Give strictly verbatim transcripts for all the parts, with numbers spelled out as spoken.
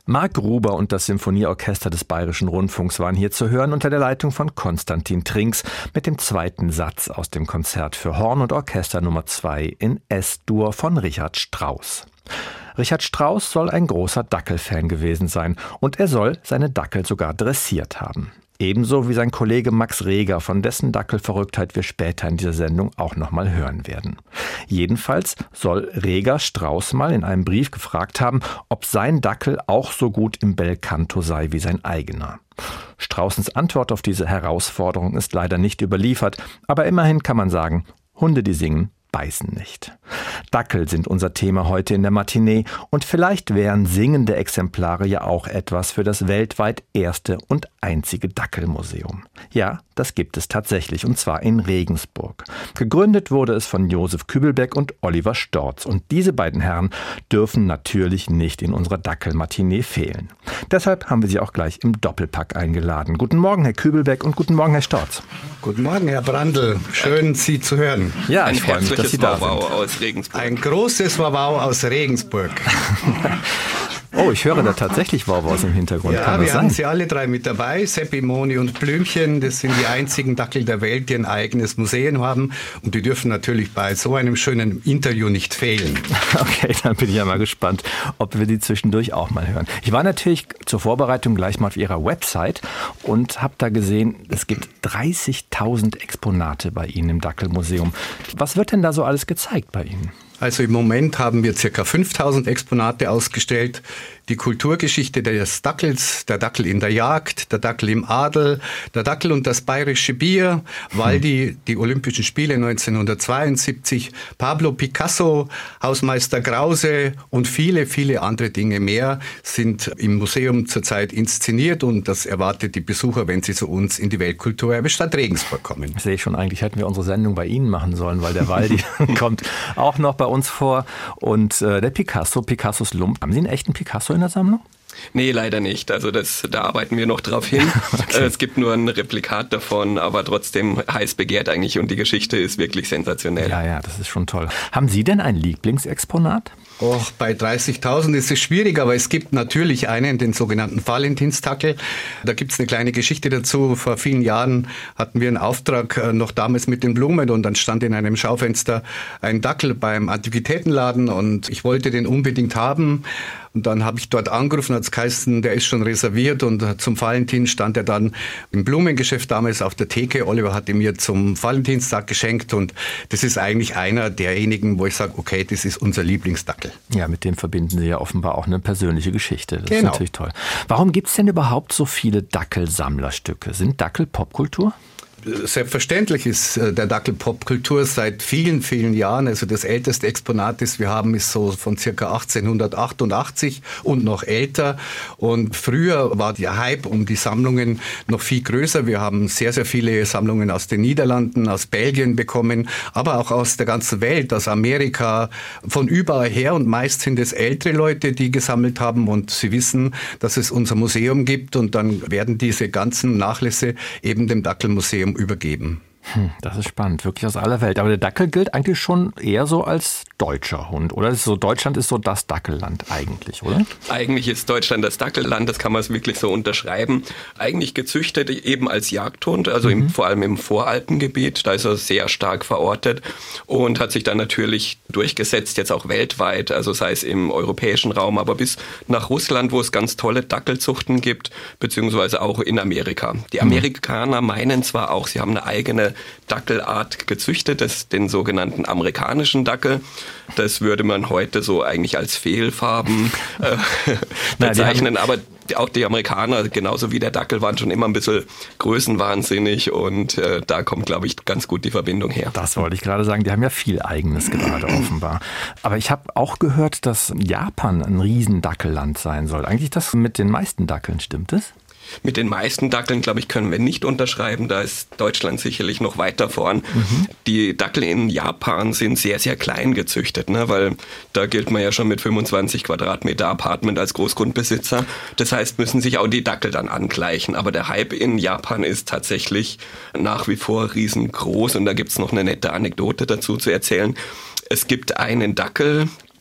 Marc Gruber und das Symphonieorchester des Bayerischen Rundfunks waren hier zu hören unter der Leitung von Konstantin Trinks mit dem zweiten Satz aus dem Konzert für Horn und Orchester Nummer zwei in S-Dur von Richard Strauss. Richard Strauss soll ein großer Dackelfan gewesen sein und er soll seine Dackel sogar dressiert haben. Ebenso wie sein Kollege Max Reger, von dessen Dackelverrücktheit wir später in dieser Sendung auch noch mal hören werden. Jedenfalls soll Reger Strauss mal in einem Brief gefragt haben, ob sein Dackel auch so gut im Belcanto sei wie sein eigener. Straussens Antwort auf diese Herausforderung ist leider nicht überliefert, aber immerhin kann man sagen, Hunde, die singen, beißen nicht. Dackel sind unser Thema heute in der Matinee und vielleicht wären singende Exemplare ja auch etwas für das weltweit erste und einzige Dackelmuseum. Ja, das gibt es tatsächlich und zwar in Regensburg. Gegründet wurde es von Josef Kübelbeck und Oliver Storz und diese beiden Herren dürfen natürlich nicht in unserer Dackelmatinee fehlen. Deshalb haben wir sie auch gleich im Doppelpack eingeladen. Guten Morgen, Herr Kübelbeck und guten Morgen, Herr Storz. Guten Morgen, Herr Brandl. Schön, Sie zu hören. Ja, ich freue mich, dass Sie da sind. Aus Regensburg. Ein großes Wawau aus Regensburg. Oh, ich höre da tatsächlich Wauwaus im Hintergrund. Ja, Kann wir das haben sein? sie alle drei mit dabei. Seppi, Moni und Blümchen. Das sind die einzigen Dackel der Welt, die ein eigenes Museum haben. Und die dürfen natürlich bei so einem schönen Interview nicht fehlen. Okay, dann bin ich ja mal gespannt, ob wir die zwischendurch auch mal hören. Ich war natürlich zur Vorbereitung gleich mal auf Ihrer Website und habe da gesehen, es gibt dreißigtausend Exponate bei Ihnen im Dackelmuseum. Was wird denn da so alles gezeigt bei Ihnen? Also im Moment haben wir ca. fünftausend Exponate ausgestellt. Die Kulturgeschichte des Dackels, der Dackel in der Jagd, der Dackel im Adel, der Dackel und das bayerische Bier, Waldi, die Olympischen Spiele neunzehnhundertzweiundsiebzig, Pablo Picasso, Hausmeister Krause und viele, viele andere Dinge mehr sind im Museum zurzeit inszeniert und das erwartet die Besucher, wenn sie zu uns in die Weltkulturerbe-Stadt Regensburg kommen. Ich sehe schon, eigentlich hätten wir unsere Sendung bei Ihnen machen sollen, weil der Waldi kommt auch noch bei uns vor und äh, der Picasso, Picassos Lump. Haben Sie einen echten Picasso in der Sammlung? Nee, leider nicht. Also das, da arbeiten wir noch drauf hin. Okay. Es gibt nur ein Replikat davon, aber trotzdem heiß begehrt eigentlich und die Geschichte ist wirklich sensationell. Ja, ja, das ist schon toll. Haben Sie denn ein Lieblingsexponat? Och, bei dreißigtausend ist es schwierig, aber es gibt natürlich einen, den sogenannten Valentinsdackel. Da gibt es eine kleine Geschichte dazu. Vor vielen Jahren hatten wir einen Auftrag, noch damals mit den Blumen, und dann stand in einem Schaufenster ein Dackel beim Antiquitätenladen und ich wollte den unbedingt haben. Und dann habe ich dort angerufen, hat es geheißen, der ist schon reserviert, und zum Valentin stand er dann im Blumengeschäft damals auf der Theke. Oliver hat ihn mir zum Valentinstag geschenkt und das ist eigentlich einer derjenigen, wo ich sage, okay, das ist unser Lieblingsdackel. Ja, mit dem verbinden Sie ja offenbar auch eine persönliche Geschichte. Das genau. ist natürlich toll. Warum gibt es denn überhaupt so viele Dackelsammlerstücke? Sind Dackel Popkultur? Selbstverständlich ist der Dackel Popkultur seit vielen, vielen Jahren. Also das älteste Exponat, das wir haben, ist so von circa achtzehnhundertachtundachtzig und noch älter. Und früher war der Hype um die Sammlungen noch viel größer. Wir haben sehr, sehr viele Sammlungen aus den Niederlanden, aus Belgien bekommen, aber auch aus der ganzen Welt, aus Amerika, von überall her. Und meist sind es ältere Leute, die gesammelt haben und sie wissen, dass es unser Museum gibt. Und dann werden diese ganzen Nachlässe eben dem Dackelmuseum übergeben. Hm, das ist spannend, wirklich aus aller Welt. Aber der Dackel gilt eigentlich schon eher so als deutscher Hund, oder? Das ist so, Deutschland ist so das Dackelland eigentlich, oder? Eigentlich ist Deutschland das Dackelland, das kann man wirklich so unterschreiben. Eigentlich gezüchtet eben als Jagdhund, also mhm. im, vor allem im Voralpengebiet, da ist er sehr stark verortet und hat sich dann natürlich durchgesetzt, jetzt auch weltweit, also sei es im europäischen Raum, aber bis nach Russland, wo es ganz tolle Dackelzuchten gibt, beziehungsweise auch in Amerika. Die Amerikaner meinen zwar auch, sie haben eine eigene Dackelart gezüchtet, das, den sogenannten amerikanischen Dackel. Das würde man heute so eigentlich als Fehlfarben äh, bezeichnen, aber auch die Amerikaner, genauso wie der Dackel, waren schon immer ein bisschen größenwahnsinnig und äh, da kommt, glaube ich, ganz gut die Verbindung her. Das wollte ich gerade sagen, die haben ja viel Eigenes gerade offenbar. Aber ich habe auch gehört, dass Japan ein Riesendackelland sein soll. Eigentlich das mit den meisten Dackeln, stimmt es? Mit den meisten Dackeln, glaube ich, können wir nicht unterschreiben. Da ist Deutschland sicherlich noch weiter vorn. Mhm. Die Dackel in Japan sind sehr, sehr klein gezüchtet, ne? Weil da gilt man ja schon mit fünfundzwanzig Quadratmeter Apartment als Großgrundbesitzer. Das heißt, müssen sich auch die Dackel dann angleichen. Aber der Hype in Japan ist tatsächlich nach wie vor riesengroß. Und da gibt's noch eine nette Anekdote dazu zu erzählen. Es gibt einen Dackel,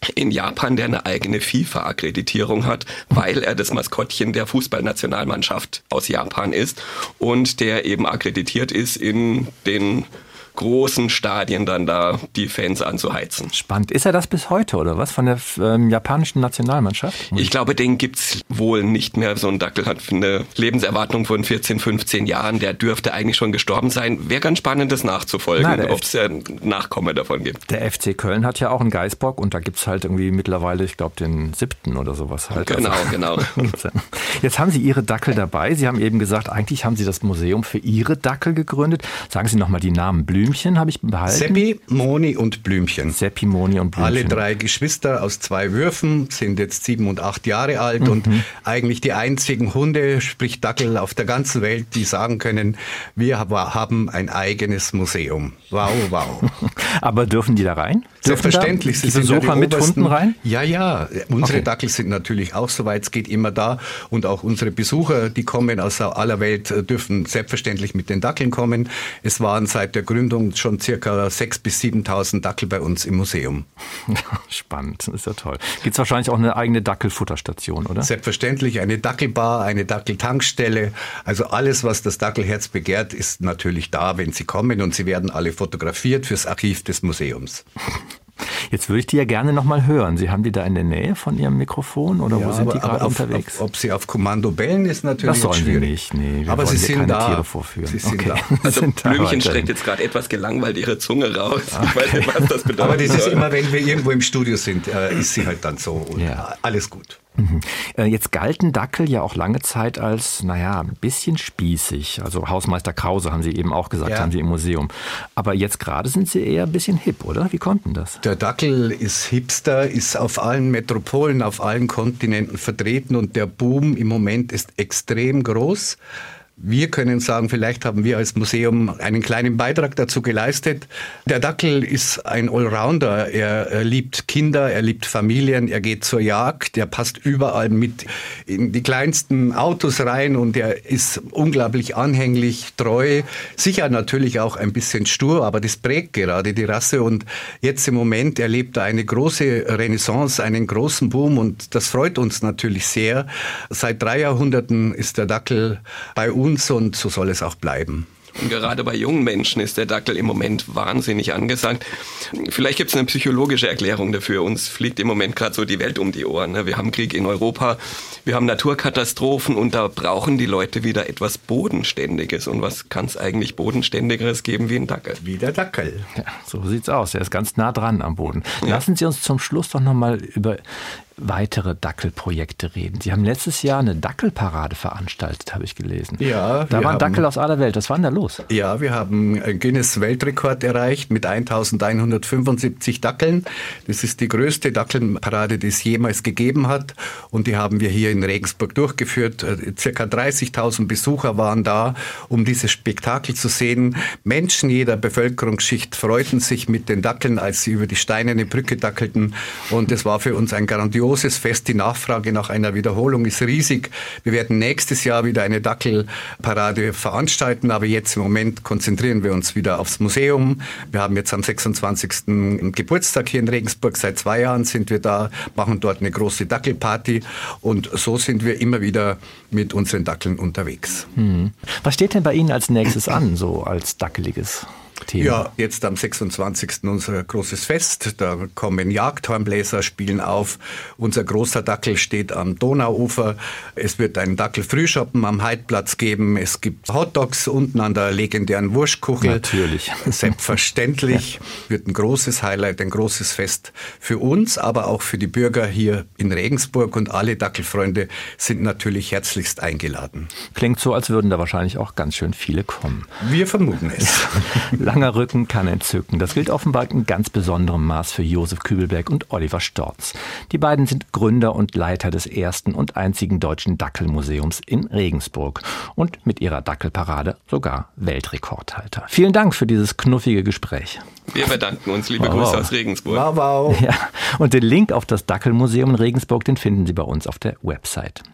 in Japan, der eine eigene FIFA-Akkreditierung hat, weil er das Maskottchen der Fußballnationalmannschaft aus Japan ist und der eben akkreditiert ist, in den großen Stadien dann da die Fans anzuheizen. Spannend. Ist er das bis heute, oder was? Von der ähm, japanischen Nationalmannschaft? Ich glaube, den gibt's wohl nicht mehr. So ein Dackel hat eine Lebenserwartung von vierzehn, fünfzehn Jahren. Der dürfte eigentlich schon gestorben sein. Wäre ganz spannend, das nachzufolgen, ob es einen Nachkomme davon gibt. Der F C Köln hat ja auch einen Geißbock und da gibt's halt irgendwie mittlerweile, ich glaube, den siebten oder sowas halt. Genau, also, genau. Jetzt haben Sie Ihre Dackel dabei. Sie haben eben gesagt, eigentlich haben Sie das Museum für Ihre Dackel gegründet. Sagen Sie nochmal die Namen. Blümchen habe ich behalten. Seppi, Moni und Blümchen. Seppi, Moni und Blümchen. Alle drei Geschwister aus zwei Würfen, sind jetzt sieben und acht Jahre alt mhm. und eigentlich die einzigen Hunde, sprich Dackel auf der ganzen Welt, die sagen können, wir haben ein eigenes Museum. Wow, wow. Aber dürfen die da rein? Selbstverständlich. Sie sind Besucher ja mit obersten, Hunden rein? Ja, ja. Unsere okay. Dackel sind natürlich auch, soweit es geht, immer da. Und auch unsere Besucher, die kommen aus aller Welt, dürfen selbstverständlich mit den Dackeln kommen. Es waren seit der Gründung schon circa sechstausend bis siebentausend Dackel bei uns im Museum. Spannend, das ist ja toll. Gibt es wahrscheinlich auch eine eigene Dackelfutterstation, oder? Selbstverständlich. Eine Dackelbar, eine Dackeltankstelle. Also alles, was das Dackelherz begehrt, ist natürlich da, wenn Sie kommen. Und Sie werden alle fotografiert fürs Archiv des Museums. Jetzt würde ich die ja gerne noch mal hören. Sie haben die da in der Nähe von Ihrem Mikrofon oder ja, wo sind die gerade auf, unterwegs? Auf, ob Sie auf Kommando bellen, ist natürlich das sollen schwierig. Sie nicht. Nee, wir aber Sie sind keine da. Tiere vorführen. Sie sind okay. da. Also sind Blümchen da streckt jetzt gerade etwas gelangweilt ihre Zunge raus. Okay. Ich weiß nicht, was das bedeutet. Aber das ist immer, wenn wir irgendwo im Studio sind, äh, ist sie halt dann so. Und ja. Alles gut. Mhm. Jetzt galten Dackel ja auch lange Zeit als, naja, ein bisschen spießig. Also Hausmeister Krause haben Sie eben auch gesagt, ja. haben Sie im Museum. Aber jetzt gerade sind Sie eher ein bisschen hip, oder? Wie konnten das? Der Dackel ist Hipster, ist auf allen Metropolen, auf allen Kontinenten vertreten und der Boom im Moment ist extrem groß. Wir können sagen, vielleicht haben wir als Museum einen kleinen Beitrag dazu geleistet. Der Dackel ist ein Allrounder. Er, er liebt Kinder, er liebt Familien, er geht zur Jagd, er passt überall mit in die kleinsten Autos rein und er ist unglaublich anhänglich, treu. Sicher natürlich auch ein bisschen stur, aber das prägt gerade die Rasse und jetzt im Moment erlebt er eine große Renaissance, einen großen Boom und das freut uns natürlich sehr. Seit drei Jahrhunderten ist der Dackel bei uns und so soll es auch bleiben. Und gerade bei jungen Menschen ist der Dackel im Moment wahnsinnig angesagt. Vielleicht gibt es eine psychologische Erklärung dafür. Uns fliegt im Moment gerade so die Welt um die Ohren. Wir haben Krieg in Europa, wir haben Naturkatastrophen und da brauchen die Leute wieder etwas Bodenständiges. Und was kann es eigentlich Bodenständigeres geben wie ein Dackel? Wie der Dackel. Ja, so sieht's aus. Er ist ganz nah dran am Boden. Ja. Lassen Sie uns zum Schluss doch nochmal über weitere Dackelprojekte reden. Sie haben letztes Jahr eine Dackelparade veranstaltet, habe ich gelesen. Ja. Da waren Dackel aus aller Welt. Was war denn da los? Ja, wir haben einen Guinness-Weltrekord erreicht mit eintausendeinhundertfünfundsiebzig Dackeln. Das ist die größte Dackelparade, die es jemals gegeben hat. Und die haben wir hier in Regensburg durchgeführt. Circa dreißigtausend Besucher waren da, um dieses Spektakel zu sehen. Menschen jeder Bevölkerungsschicht freuten sich mit den Dackeln, als sie über die steinerne Brücke dackelten. Und es war für uns ein grandioses Fest. Die Nachfrage nach einer Wiederholung ist riesig. Wir werden nächstes Jahr wieder eine Dackelparade veranstalten, aber jetzt im Moment konzentrieren wir uns wieder aufs Museum. Wir haben jetzt am sechsundzwanzigsten Geburtstag hier in Regensburg. Seit zwei Jahren sind wir da, machen dort eine große Dackelparty und so sind wir immer wieder mit unseren Dackeln unterwegs. Hm. Was steht denn bei Ihnen als nächstes an, so als dackeliges Thema? Ja, jetzt am sechsundzwanzigsten unser großes Fest. Da kommen Jagdhornbläser, spielen auf. Unser großer Dackel steht am Donauufer. Es wird einen Dackel-Frühschoppen am Heidplatz geben. Es gibt Hotdogs unten an der legendären Wurstkuchel. Natürlich. Selbstverständlich. Wird ein großes Highlight, ein großes Fest für uns, aber auch für die Bürger hier in Regensburg. Und alle Dackelfreunde sind natürlich herzlichst eingeladen. Klingt so, als würden da wahrscheinlich auch ganz schön viele kommen. Wir vermuten es. Langer Rücken kann entzücken. Das gilt offenbar in ganz besonderem Maß für Josef Kübelberg und Oliver Storz. Die beiden sind Gründer und Leiter des ersten und einzigen deutschen Dackelmuseums in Regensburg und mit ihrer Dackelparade sogar Weltrekordhalter. Vielen Dank für dieses knuffige Gespräch. Wir bedanken uns. Liebe wow, Grüße wow. aus Regensburg. Wow, wow. Ja, und den Link auf das Dackelmuseum in Regensburg, den finden Sie bei uns auf der Website.